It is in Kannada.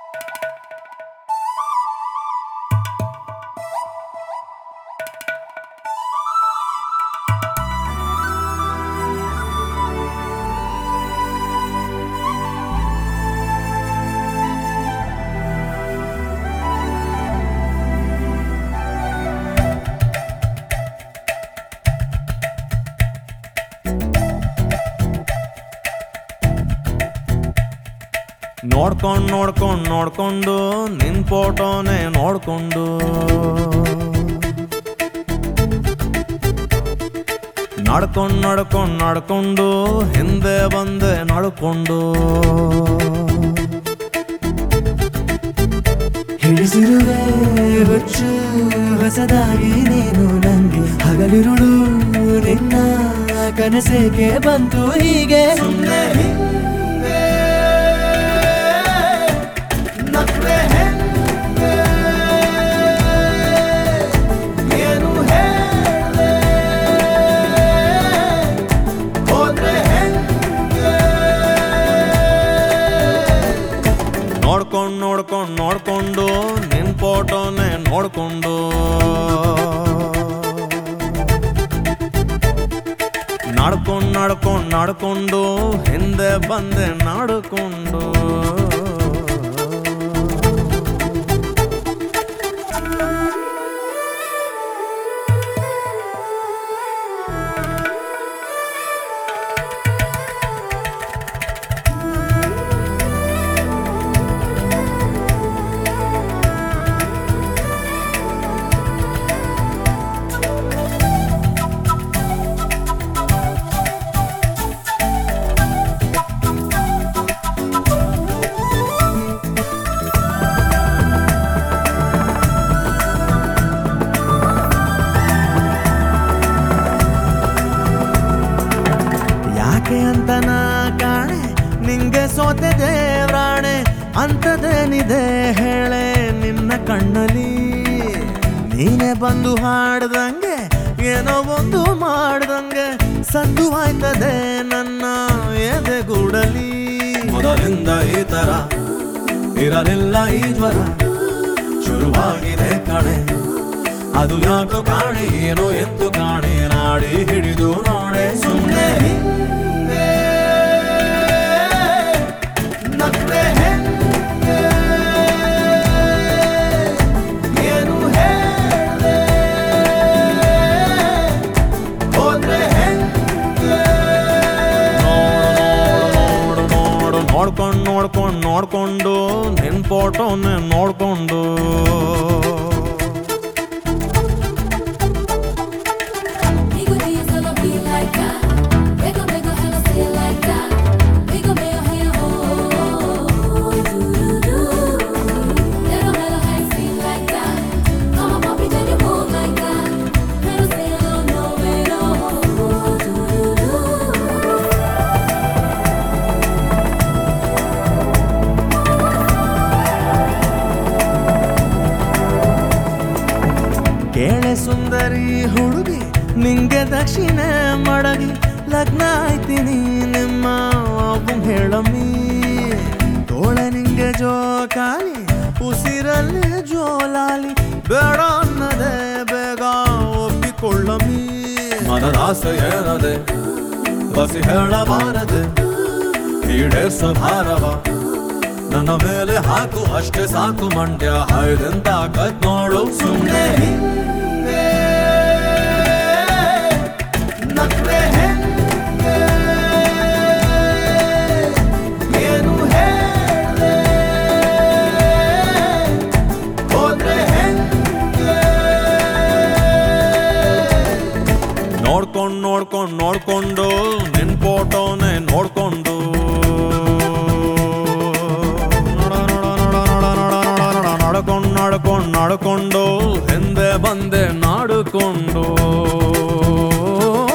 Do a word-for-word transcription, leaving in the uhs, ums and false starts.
ನೋಡ್ಕೊಂಡ್ ನೋಡ್ಕೊಂಡ್ ನೋಡ್ಕೊಂಡು ನಿನ್ ಫೋಟೋನೇ ನೋಡ್ಕೊಂಡು ನಡ್ಕೊಂಡ್ ನಡ್ಕೊಂಡ್ ನಡ್ಕೊಂಡು ಹಿಂದೆ ಬಂದೆ ನಡ್ಕೊಂಡು ಹಿಡಿಸಿರುವೆ ಹುಚ್ಚು ಹೊಸದಾಗಿ ನೀನು ನಂಗೆ ಹಗಲಿರುಳು ನಿನ್ನ ಕನಸಿಗೆ ಬಂತು ಹೀಗೆ ಸುಮ್ಮನೆ ನೋಡ್ಕೊಂಡ್ ನೋಡ್ಕೊಂಡ್ ನೋಡ್ಕೊಂಡು ನಿನ್ ಫೋಟೋನೇ ನೋಡ್ಕೊಂಡು ನಡ್ಕೊಂಡ್ ನಡ್ಕೊಂಡ್ ನಡ್ಕೊಂಡು ಹಿಂದೆ ಬಂದೆ ನಡ್ಕೊಂಡು ಅಂತ ನಾ ಕಾಣೆ ನಿಂಗೆ ಸೋತೆ ದೇವ್ರಾಣೆ ಅಂತದೇನಿದೆ ಹೇಳೆ ನಿನ್ನ ಕಣ್ಣಲ್ಲಿ ನೀನೆ ಬಂದು ಹಾಡ್ದಂಗೆ ಏನೋ ಒಂದು ಮಾಡ್ದಂಗೆ ಸದ್ದು ಆಯ್ತದೆ ನನ್ನ ಎದೆಗೂಡಲಿ ಮೊದಲಿಂದ ಈ ತರ ಇರಲಿಲ್ಲ ಈ ಜ್ವರ ಶುರುವಾಗಿದೆ ಕಣೆ ಅದು ಯಾಕೋ ಕಾಣೆ ಏನೋ ಎಂದು ಕಾಣೆ ನಾಡಿ ಹಿಡಿದು ನೋಡೆ ಸುಮ್ಮನೆ ನೋಡ್ಕೊಂಡು ನೋಡ್ಕೊಂಡು ನೋಡ್ಕೊಂಡು ನಿನ್ ಫೋಟೋನೇ ನೋಡ್ಕೊಂಡು ಕೇಳೆ ಸುಂದರಿ ಹುಡುಗಿ ನಿಂಗೆ ದಕ್ಷಿಣೆ ಮಡಗಿ ಲಗ್ನ ಆಯ್ತೀನಿ ನಿಮ್ಮ ಅಬ್ಬು ಹೇಳಮ್ಮಿ ತೋಳ ನಿಂಗೆ ಜೋಕಾಲಿ ಉಸಿರಲ್ಲಿ ಜೋಲಾಲಿ ಬೇಡ ಅನ್ನದೆ ಬೇಗ ಒಪ್ಪಿಕೊಳ್ಳಮ್ಮಿ ಮನದಾಸೆ ಏನದೆ ಬಸಿ ಹೇಳಬಾರದೆ ಈಡೇರ್ಸ ಭಾರವ ನನ್ನ ಮೇಲೆ ಹಾಕು ಅಷ್ಟೇ ಸಾಕು ಮಂಡ್ಯ ಹಾಯ್ದೆಂತ ಕತ್ ನೋಡು ಸುಮ್ಮನೆ ನೋಡ್ಕೊಂಡು ನೋಡ್ಕೊಂಡು ನೋಡ್ಕೊಂಡು ನಿನ್ ಫೋಟೋನೇ ನೋಡ್ಕೊಂಡು ನಡ್ಕೊಂಡು ನಡ್ಕೊಂಡು ನಡ್ಕೊಂಡು ಹಿಂದೆ ಬಂದೆ ನಾಡ್ಕೊಂಡು